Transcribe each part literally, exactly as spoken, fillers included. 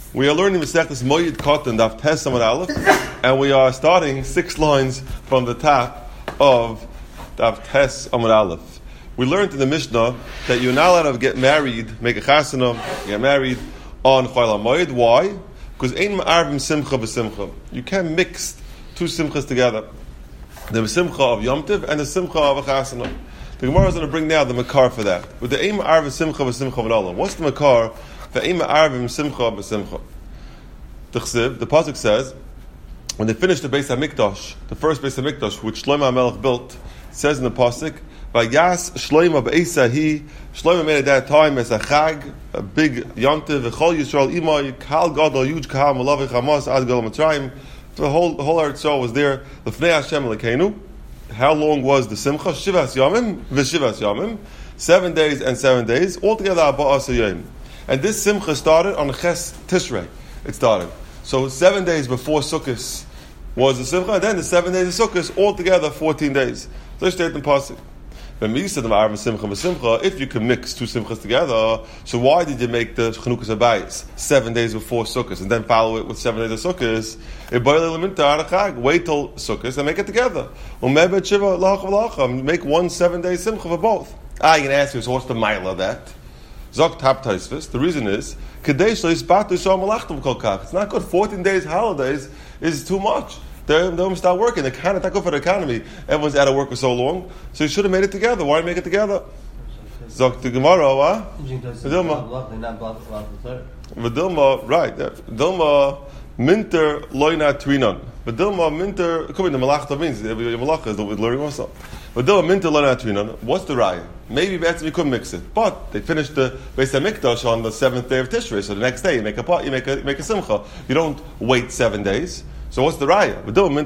We are learning Masechtas Moed Katan Daf Tes Amud Aleph, and we are starting six lines from the top of Daf Tes Amud Aleph. We learned in the Mishnah that you're not allowed to get married, make a chasana, get married on Chol HaMoed. Why? Because ein ma'arvim simcha b'simcha. You can't mix two simchas together. The simcha of Yom Tov and the simcha of a chasana. The Gemara is going to bring now the makar for that. With the ein ma'arvim simcha b'simcha v'nolam. What's the makar? The ein ma'arvim simcha b'simcha. The Chsiv, the pasuk says, when they finished the Beis HaMikdash, the first Beis HaMikdash, which Shlomo HaMelech built, it says in the pasuk, Vayas Shlomo b'Eisahi. Shlomo made at that time as a chag, a big yontiv. V'chol Yisrael imay kal gadol huge kahal malavi chamas ad gol mitzrayim. The whole the whole Eretz Yisrael was there. L'fnei Hashem lekeinu. How long was the simcha? Shivas yamim v'shivas yamim. Seven days and seven days. Altogether arba'as yom. And this simcha started on Ches Tishrei. It started. So seven days before Sukkot was the simcha, and then the seven days of Sukkot altogether fourteen days. So let's state in pasuk. If you can mix two simchas together, so why did you make the Chanukas Habayis seven days before Sukkot and then follow it with seven days of Sukkot? Wait till Sukkot and make it together. Make one seven day simcha for both. Ah, you can ask me, so what's the mile of that? The reason is, it's not good. fourteen days holidays is too much. They don't start working. They're kind of not good for the economy. Everyone's out of work for so long. So you should have made it together. Why make it together? Zok the Gemara, what? Vidilma, right. Vidilma, minter loina trinon. Vidilma, minter, it could be the malachta means. The malacha is the learning also. Vidilma, minter loina trinon. What's the raya? Maybe better we couldn't mix it. But they finished the Beis HaMikdash on the seventh day of Tishrei. So the next day you make a pot, you make a, make a simcha. You don't wait seven days. So what's the raya?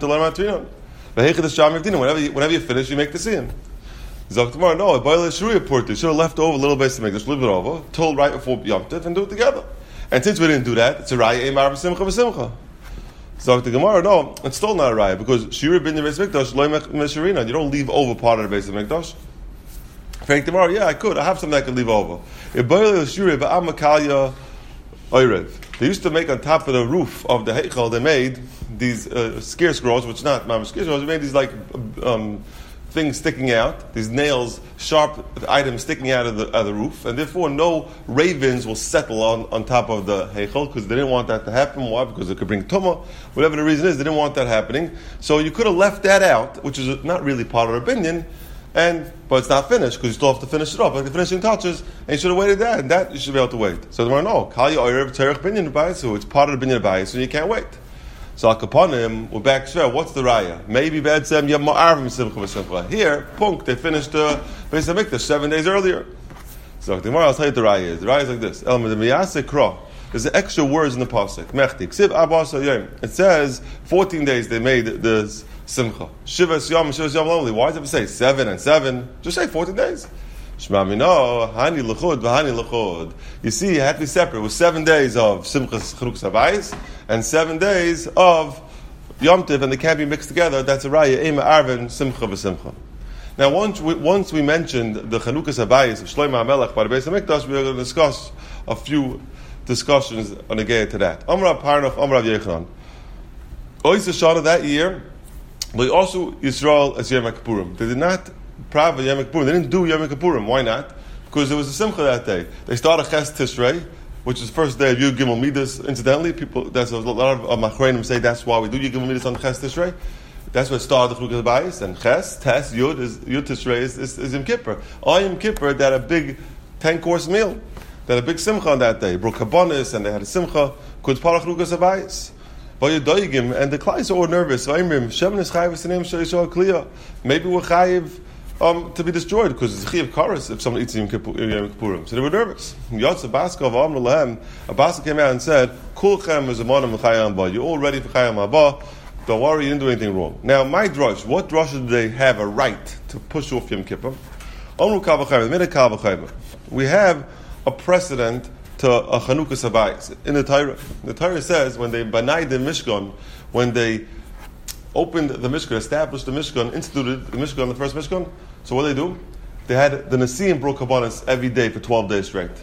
Whenever you, whenever you finish, you make the siyum. Zoktamar, no, Baile Shruya Porter should have left over a little bit to make this, leave it over, told right before Yom Tov, and do it together. And since we didn't do that, it's a raya, Eimar B'Simcha B'Simcha. Zok the Gemara, no, it's still not a raya, because Shira bin the Beis HaMikdash, Lo Mesharina, you don't leave over part of the Beis HaMikdash. Frank tomorrow, yeah, I could, I have something I could leave over. Baile Shruya B'Am Makalya Oyrev. They used to make on top of the roof of the Heichal, they made these uh, scare scrolls, which not mama scare scrolls, they made these like um, things sticking out, these nails, sharp items sticking out of the, of the roof, and therefore no ravens will settle on, on top of the Heichal, because they didn't want that to happen. Why? Because it could bring tumah. Whatever the reason is, they didn't want that happening. So you could have left that out, which is not really part of the binyan, and but it's not finished because you still have to finish it off. Like the finishing touches, and you should have waited that, and that you should be able to wait. So they no, Kali Oyev Terech Binyan B'Bayis, it's part of the Binyan B'Bayis, so you can't wait. So Akaponim, we're back to what's the raya? Maybe Bad Sem Yom Ma'arvim Simcha V'Simcha. Here, Punk, they finished the Beis HaMikdash seven days earlier. So tomorrow I'll tell you what the raya is. The raya is like this: El Medemiyase Kro. There's the extra words in the pasuk. Mechti Ksiv Abbas Yom. It says fourteen days they made this. Simcha. Shivas Yom, Shivas Yom only. Why does it say seven and seven? Just say fourteen days. Shema Mino, Hani L'chud, V'Hani L'chud. You see, it had to be separate. It was seven days of Simchas Chanukas Habayis and seven days of Yom Tov, and they can't be mixed together. That's a raya. Eima Arvin, Simcha V'Simcha. Now, once we, once we mentioned the Chanukas Habayis of Shlomo HaMelech by the Beis HaMikdash, we're going to discuss a few discussions on the gate to that. Amar Parnach, Amar Yechanan. Ois Shana that year, but also Yisrael as Yom Kippurim. They did not prav Yom Kippurim. They didn't do Yom Kippurim. Why not? Because there was a simcha that day. They started Ches Tishrei, which is the first day of Yud Gimel Midas. Incidentally, people, that's a lot of Machreinim say that's why we do Yud Gimel Midas on Ches Tishrei. That's what started the Chanukas Habayis. And Ches, Tes, Yud is Yud Tishrei is, is, is Yom Kippur. On Yom Kippur, they had a big ten course meal. They had a big simcha on that day. Bruk Habanis, and they had a simcha. Because part of Chanukas Habayis. And the Klais are all nervous. Maybe we're chayiv um, to be destroyed because it's chayiv karas if someone eats Yom Kippurim. So they were nervous. Yatsa Baska of Amr Lahem, Abbas came out and said, "Kulchem is a manam l'chayam ba. You're all ready for chayam haba. Don't worry, you didn't do anything wrong." Now, my drush, what drush do they have a right to push off Yom Kippur? Amru kavachayim, made a kavachayim. We have a precedent to a Chanukas Habayis. In the Torah, the Torah says when they banai the Mishkan, when they opened the Mishkan, established the Mishkan, instituted the Mishkan, the first Mishkan, so what do they do? They had the Nasiim broke Kabbanis every day for twelve days straight.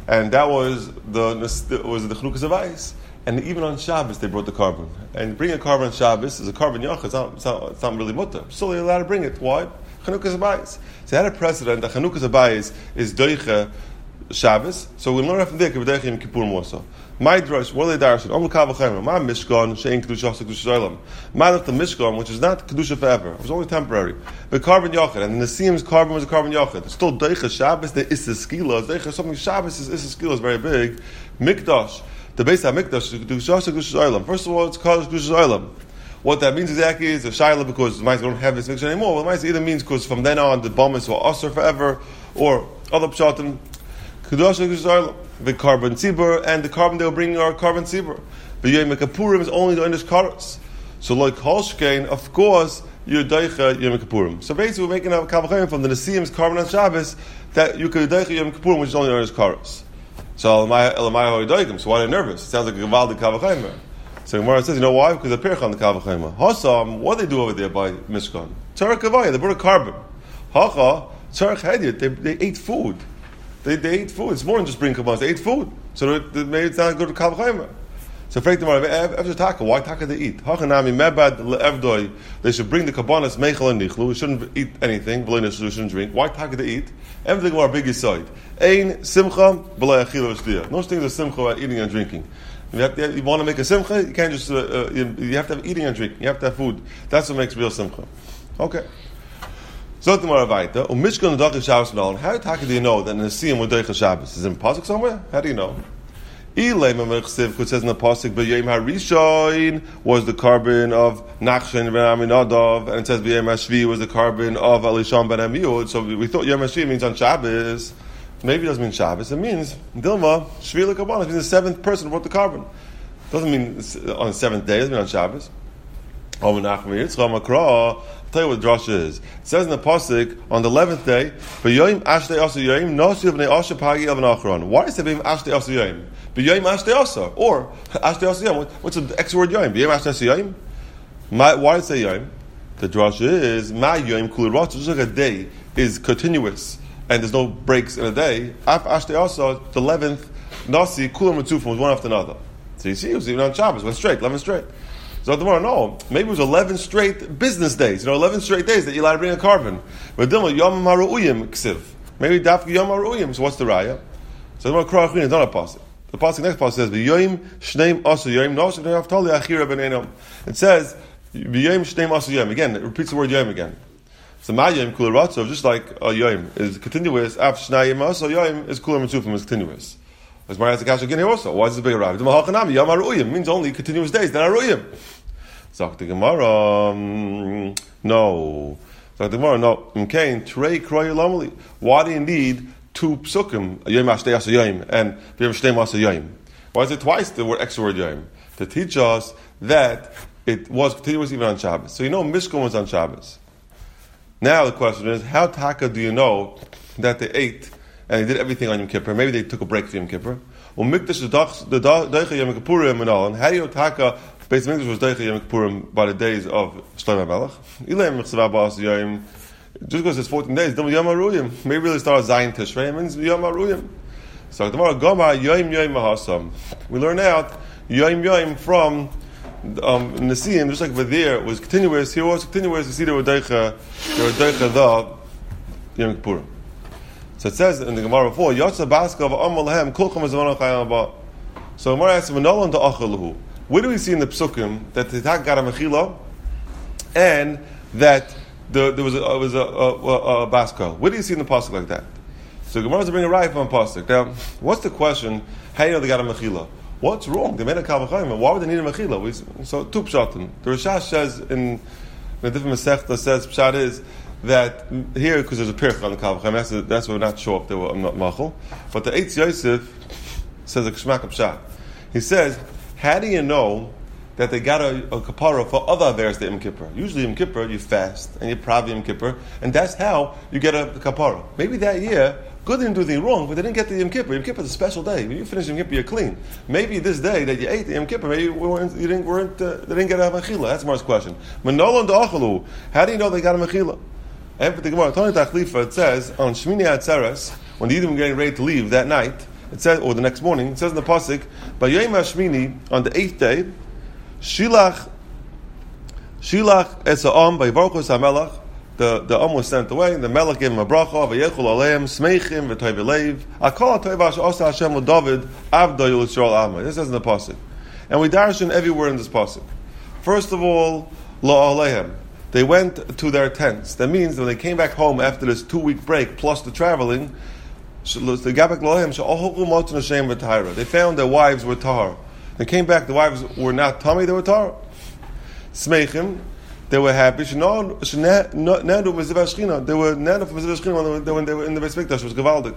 and that was the was the Chanukas of ice. And even on Shabbos, they brought the carbon. And bringing a carbon on Shabbos is a carbon yachid. It's not, it's not, it's not really mutter. So they're allowed to bring it. Why? Chanukas Abayis. So they had a precedent that Chanukas Abayis is doiche Shabbos. So we learn from there, Doiche Yom Kippurim also. My drush, what are they darshan? Om l'kav v'chayim. My Mishkan, she'en kedusha ha'sa kedusha olam. My left the Mishkan, which is not kedusha forever. It was only temporary. But carbon yachid, and the Nesiyim's carbon was a carbon yachid. It's still doiche Shabbos. The issa skila. Doiche something Shabbos is issa skila is very big. Mikdash. The base of Mikdash, first of all, it's called Kedusha Olam. What that means exactly is a Shaila because the mice don't have this mixture anymore. Well, the mice either means because from then on the Bamas will usher forever, or other Pshatim, Kedusha Olam, the carbon tzibur, and the carbon they will bring are carbon tzibur. But Yom Kippurim is only the Inish Karas. So, like Holshkein, of course, you're Daicha Yom Kippurim. So basically, we're making a Kavachayim from the Nesiyim's carbon on Shabbos that you could Daicha Yom Kippurim, which is only the Inish Karas. So Elamai Hoidoigim. So why are they nervous? It sounds like a Gavaldi Kavachayim. So Gemara says, you know why? Because they're Pircha on the Kavachayim. Hasam, what do they do over there by Mishkan? Tzarech Kavaya, they brought a carbon. Hacha, Tzarech Hediyat, they they ate food. They they ate food. It's more than just bringing kabbalas. They ate food. So they made it not good to Kavachayim. So Frek Gemara, after Taka, why Taka they eat? Hachanami Mebad Le'evdoi, they should bring the kabbalas Meichel and Nichlu. We shouldn't eat anything. We shouldn't drink. Why Taka they eat? Everything more big side. Ein simcha b'lei achila v'shtiya. No things are simcha about eating and drinking. You, have to, you want to make a simcha, you can't just, uh, uh, you, you have to have eating and drinking. You have to have food. That's what makes real simcha. Okay. So tomorrow vaita. Umishkan dachil Shabbos melon. How do you know that in the Nesiyim with dachil Shabbos? Is it in pasuk somewhere? How do you know? Ilay memechsiv, which says in the pasuk, b'yom harishoin was the carbon of Nachshon ben Aminadav, and it says b'yom hashvi was the carbon of Elisham ben Amiyud. So we thought Yom Hashvi means on Shabbos. Maybe it doesn't mean Shabbos. It means Dilma Shvi lekabbalah. It means the seventh person brought the carbon. It doesn't mean on the seventh day. It doesn't mean on Shabbos. Oh, Menachem Yitzchak Makra. I'll tell you what the drasha is. It says in the pasuk on the eleventh day, b'yom ashtei asa yom nosiv b'nei asher pagi el v'nachron. Why is it b'yom ashtei asa yom? B'yom ashtei asa or ashtei asa yom? What's the extra word yom? B'yom ashtei asa yom? Why does it say yom? The drasha is ma yom kul rotz. Just like a day is continuous and there's no breaks in a day. Af ashtei asa, the eleventh nasi kulam mitzufim was one after another. So you see, it was even on Shabbos, went straight, eleven straight. So tomorrow, no, maybe it was eleven straight business days. You know, eleven straight days that you allowed to bring a carbon. But Dilma Yom Haru'uyim ksiv. Maybe Dafki Yom Haru'uyim. So what's the raya? So tomorrow, Kra'achin is not a pasuk. The pasuk next pasuk says V'yoyim shneim asu yoyim noshim ne'aftali achira b'neinom. It says V'yoyim shneim asu yoyim. Again, it repeats the word yoyim again. So ma yoyim kula ratzo, just like a yoyim is continuous. Af shnayim asu yoyim is kula mitzufim is continuous. As Mariah Zakash again here also. Why is this big rabbi? Dilma Hachanami Yom Haru'uyim means only continuous days. Then Haru'uyim. Zok the Gemara, um, no. Zok the Gemara, no. Mkain trei kroy lamali. Why do you need two psukim? Yom ashtei asa yom and yom shtei asa yom. Why is it twice the word extra word yom? To teach us that it was continuous even on Shabbos. So you know Mishkan was on Shabbos. Now the question is, how taka do you know that they ate and they did everything on Yom Kippur? Maybe they took a break for Yom Kippur. Well, Mikdash the Deicha Yom Kippurim and all. How do you taka? Beis Mikdash was Deicha Yom Kippurim by the days of Shlomo Melech. Ileim Mechsava Ba'as Yom. Just because it's fourteen days, then Yom Haruyim. Maybe really start Zayin Tishrei. It means Yom Haruyim. So tomorrow, Goma Yom Yom Mahasam. We learn out Yom Yom from um, Nesiyim, just like over there was continuous. Here was continuous. You see, there were Deicha, there were Deicha the Yom Kippurim. So it says in the Gemara before, Yotza Baska v'Amal Lahem Kulcham Zevana Chayam Ba. So Gemara asks, V'Nolan to Achaluhu. Where do we see in the Psukim that the Tak got a Mechila and that the, there was a, was a, a, a, a Baska? Where do you see in the Pasuk like that? So Gemara is bring a right from Pasuk. Now, what's the question? How do you know they got a Mechila? What's wrong? They made a Kavachayim. Why would they need a Mechila? We, so, two Pshatim. The Rishash says in, in a different Masechta says, Pshat is that here, because there's a Pirch on the Kavachayim, that's, that's why we're not sure if they were I'm not Machal. But the Eitz Yosef says a Kshmak Pshat. He says, how do you know that they got a, a kapara for other averes than Yom Kippur? Usually Yom Kippur, you fast, and you pravi Yom Kippur, and that's how you get a kapara. Maybe that year, good didn't do anything wrong, but they didn't get the Yom Kippur. Yom Kippur is a special day. When you finish Yom Kippur, you're clean. Maybe this day that you ate the Yom Kippur, maybe you, weren't, you didn't, weren't, uh, they didn't get a mechila. That's Mar's question. Manolan da'achalu. How do you know they got a mechila? And for the Gemara, Tony Tachlifa, it says, on Shmini Atzeres, when the Yidden were getting ready to leave that night, it says, or the next morning, it says in the pasuk, by Yom Hashmini, on the eighth day, Shilach, Shilach Esa'am, by Baruch HaMelech, the the Am was sent away, the Melech gave him a bracha, v'yechol aleim, smeichim, v'toy v'leiv, akol ha'toy v'asher osa Hashem l'David, avdo Yisrael Amay. This says in the pasuk. And we darshan every word in this pasuk. First of all, la'alehem. They went to their tents. That means that when they came back home after this two-week break, plus the traveling, they found their wives were tahar. They came back, the wives were not tummy, they were tahar. Smeichim, they were happy. They were nanu from Mitzvah Shechina when they were in the Beis Mikdash. It was gewaldig.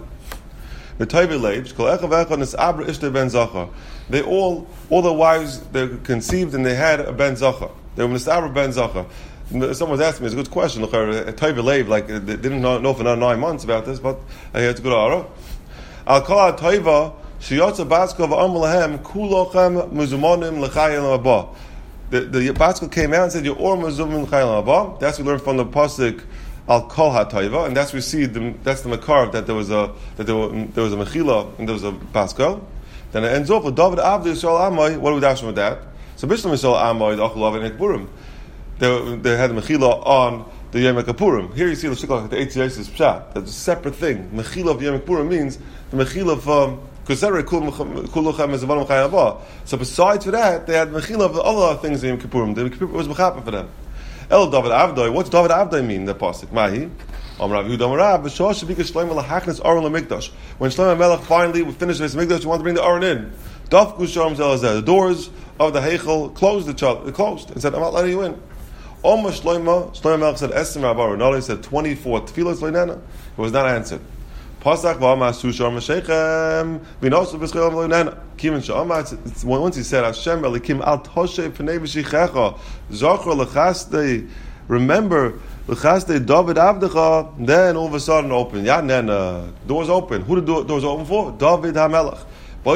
They all, all the wives, they conceived and they had a ben zachar. They were Mistabra ben zachar. Someone was asking me, it's a good question. Like they didn't know, know for another nine months about this, but I had to go to Ara. Al kol ha'toiva sheyotza batzko v'amar lahem kulochem muzumonim l'chayim haba. The the batzko came out and said, "You're all muzumonim l'chayim haba." That's what we learned from the pasuk Al kol ha'toiva, and that's we see the, that's the makar that there was a that there, were, there was a mechila and there was a batzko. Then it ends off with David Avdi Yisrael Amay. What do we dash with that? So Bishlam Yisrael Amay the Achulav and Ekburim. They, they had the mechila on the Yom Kippurim. Here you see the shikol the Eitz Yosef's pshat. That's a separate thing. Mechila of Yom Kippurim means the mechila of Kusera Kulochem is Avanim Chayim Haba. So besides for that, they had mechila of the other things in Yom Kippurim. The Yom Kippurim was mechaper for them. El David Avdoi. What's David Avdoi mean? The pasuk Mahi. When Shlomo Melech finally finished his mikdash, he wanted to bring the Aron in. The doors of the Heichel closed the child. They closed and said, "I'm not letting you in." Omar Shlomo, Shlomo Melech said, "Esem Rabbar." No, he said twenty-four tefillos loinena. It was not answered. Pasach v'amasu shor meshechem v'nosu b'scheilam loinena. Kimin she'amar. Once he said, "Hashem elikim al toshe pnei v'shichecha zachor lechaste." Remember, lechaste David Avdecha. Then all of a sudden open. Yeah, then uh, doors open. Who the do- doors open for? David HaMelech. All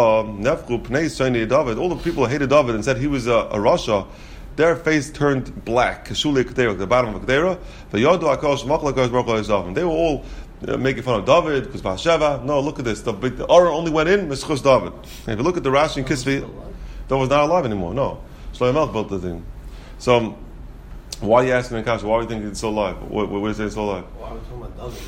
the people who hated David and said he was a, a Rasha, their face turned black. The bottom of Kedera. They were all uh, making fun of David because Bathsheba. No, look at this. The, the Aron only went in Meshchus David. And if you look at the Rashi and Kisvi, that was not alive anymore. No, Shlomo Melech built the thing. So why are you asking Kasha? Why are you thinking it's so alive? What, what, what is it so alive? Why are we talking about David?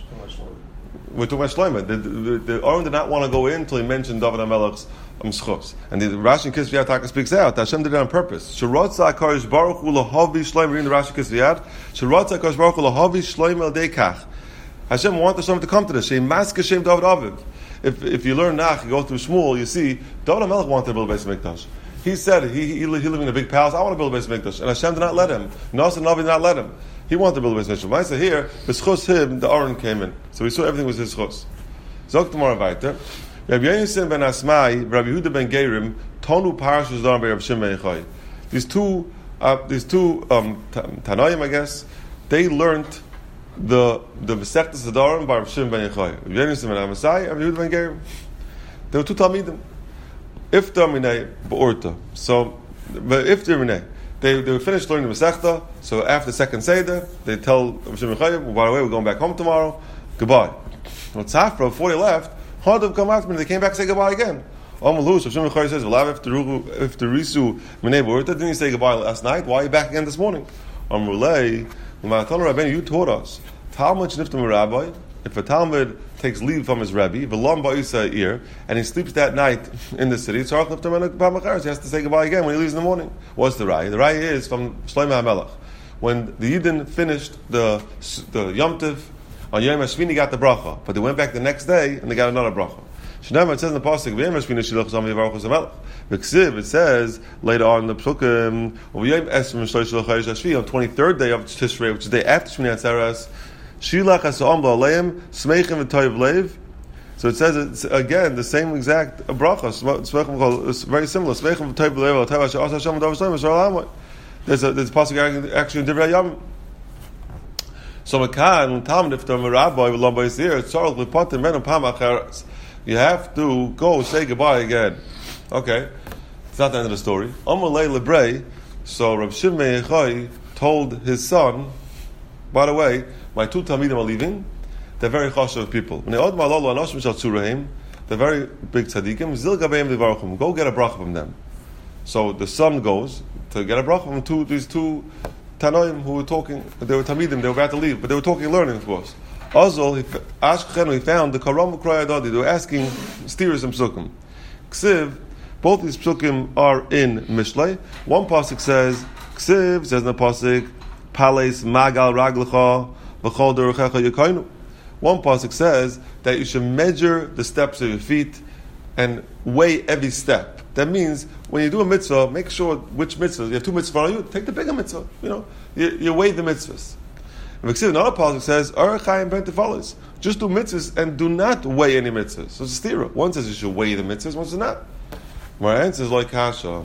We're talking about Shlomo. The, the, the Aaron did not want to go in until he mentioned David HaMelech's um, schos. And the Rashi Kisviyat Taka speaks out. Hashem did it on purpose. Sherotza HaKadosh Baruch Hu Lahavi Shlomo. Reading the Rashi Kisviyat. Sherotza HaKadosh Baruch Hu Lahavi Shlomo El Deikach. Hashem wanted Shlomo to come to this. Shem Maske Shem David Aviv. If if you learn Nach, you go through Shmuel, you see David HaMelech wanted to build a Beis Mikdash. He said he, he, he lived in a big palace. I want to build a Beis Mikdash. And Hashem did not let him. Nasa Navi did not let him. He wanted to build a Beis Mikdash. When I say here, b'schus him, the Aaron came in. So we saw everything was his schus. Zok tomorrow weiter. Rabbi Yonasan ben Asmai, Rabbi Yehuda ben Gerim, Tonu Parashas Daran by Rabbi Shimon ben Yochai. These two, uh, these two um, Tanoim, I guess, they learned the the Masechtas Daran by Rabbi Shimon ben Yochai. Rabbi Yonasan ben Asmai, Rabbi Yehuda ben Gerim. They were two Talmidim. If Dominei Be'orta. So, but if Dominei. They they finished learning the Masechta, so after the second Seder, they tell Rabbi Shimon ben Yochai, well, by the way, we're going back home tomorrow. Goodbye. Well, Tzafra, before they left, Hadav come after me, they came back and say goodbye again. Amalus, Rabbi Shimon ben Yochai says, well, if the Risu Minei Be'orta, didn't you say goodbye last night? Why are you back again this morning? Amrulei, Rabbeinu, you taught us. Talmud Shniftam Rabbi, if a Talmud takes leave from his Rebbe, V'lam Ba'isa ear, and he sleeps that night in the city, he has to say goodbye again when he leaves in the morning. What's the Rai? The Rai is from Shlomo HaMelech. When the Yidden finished the the Yom Tov, on Yom HaShvini got the bracha, but they went back the next day and they got another bracha. Shnei, it says in the pasuk, V'yom HaShvini shilach zam yivarachos HaMelech. V'ksiv, it says later on in the Pesukim, V'yom Esrim shlosh shlochayish HaShvi, on twenty-third day of Tishrei, which is the day after Shmini Atzeres, Shilach Hasam Ba'aleim Smeichim V'Toiv Leiv. So it says it's again the same exact bracha. It's very similar. Smeichim V'Toiv Leiv Al Teva She'as Hashem V'Dav Shloim Yisrael Amay. There's a there's a pasuk actually in Divrei Yamim. So Makan when Talmud if the Rabbi V'Lam Ba'Yisir it's Tzarich L'Patim Menom Pam Acheres. You have to go say goodbye again. Okay, it's not the end of the story. Amalei Lebrei. So Rabbi Shimon ben Yochai told his son, by the way, my two Talmidim are leaving. They're very chashuv people. When they odd malolo anoshim shal tzurahim, the very big tzaddikim, zil gabeim livarchum, go get a bracha from them. So the son goes to get a bracha from two, these two Tanoim who were talking, they were Tamidim, they were about to leave, but they were talking and learning, of course. Azol, he Ashkechenu, he found the Karam Kroy Adadi, they were asking steers and psukim. Ksiv, both these psukim are in Mishlei. One pasuk says, Ksiv, says in the pasuk, Pales Magal Raglecha, V'chol Derechecha Yekainu. One pasuk says that you should measure the steps of your feet and weigh every step. That means when you do a mitzvah, make sure which mitzvah. You have two mitzvahs on you, take the bigger mitzvah. You know, you, you weigh the mitzvahs. Another pasuk says, just do mitzvahs and do not weigh any mitzvahs. So it's a stira. One says you should weigh the mitzvahs, one says not. My answer is like kasha.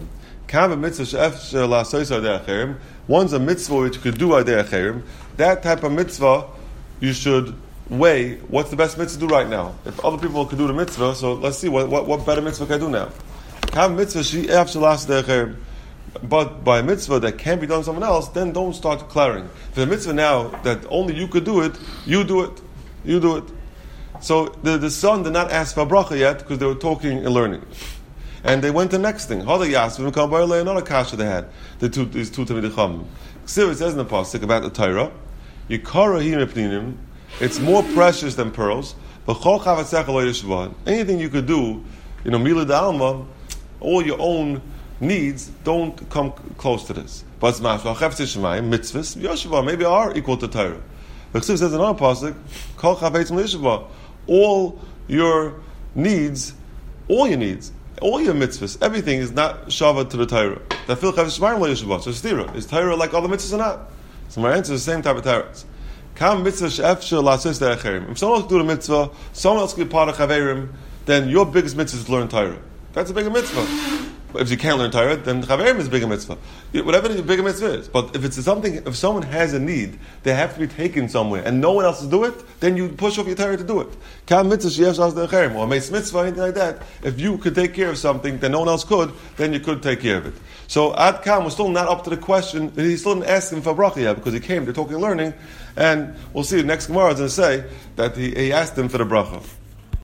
One's a mitzvah which you could do acherim. That type of mitzvah you should weigh. What's the best mitzvah to do right now? If other people could do the mitzvah, so let's see what what, what better mitzvah can I do now. But by a mitzvah that can't be done with someone else, then don't start declaring. For the mitzvah now that only you could do it, you do it. You do it. So the, the son did not ask for bracha yet because they were talking and learning. And they went to the next thing. Another kasha they had. The two, these two Talmidei Chachamim. It says in the pasuk about the Torah, it's more precious than pearls. Anything you could do, you know, Mila D'Alma, all your own needs don't come close to this. But it's mashma mitzvahs yeshiva maybe are equal to Torah. The Chsiv says in our pasuk, kol chavetzim yeshiva, all your needs, all your needs, all your mitzvahs, everything is not shava to the Torah. That fil chavetzim yeshiva. So stira is Torah like all the mitzvahs or not? So my answer is the same type of Torah. Kam mitzvah she'efshel la'asos de'acherim. If someone else can do the mitzvah, someone else can be part of chaverim, then your biggest mitzvah is to learn Torah. That's a bigger mitzvah. But if you can't learn Torah, then chaverim is a bigger mitzvah. Whatever the bigger mitzvah is. But if it's something, if someone has a need, they have to be taken somewhere, and no one else to do it, then you push off your Torah to do it. Kam mitzvah she'efshel la'asos de'acherim, or meis mitzvah, anything like that. If you could take care of something that no one else could, then you could take care of it. So Ad Kam was still not up to the question. He still didn't ask him for bracha yet because he came. They're talking and learning, and we'll see. The next Gemara is going to say that he, he asked him for the bracha.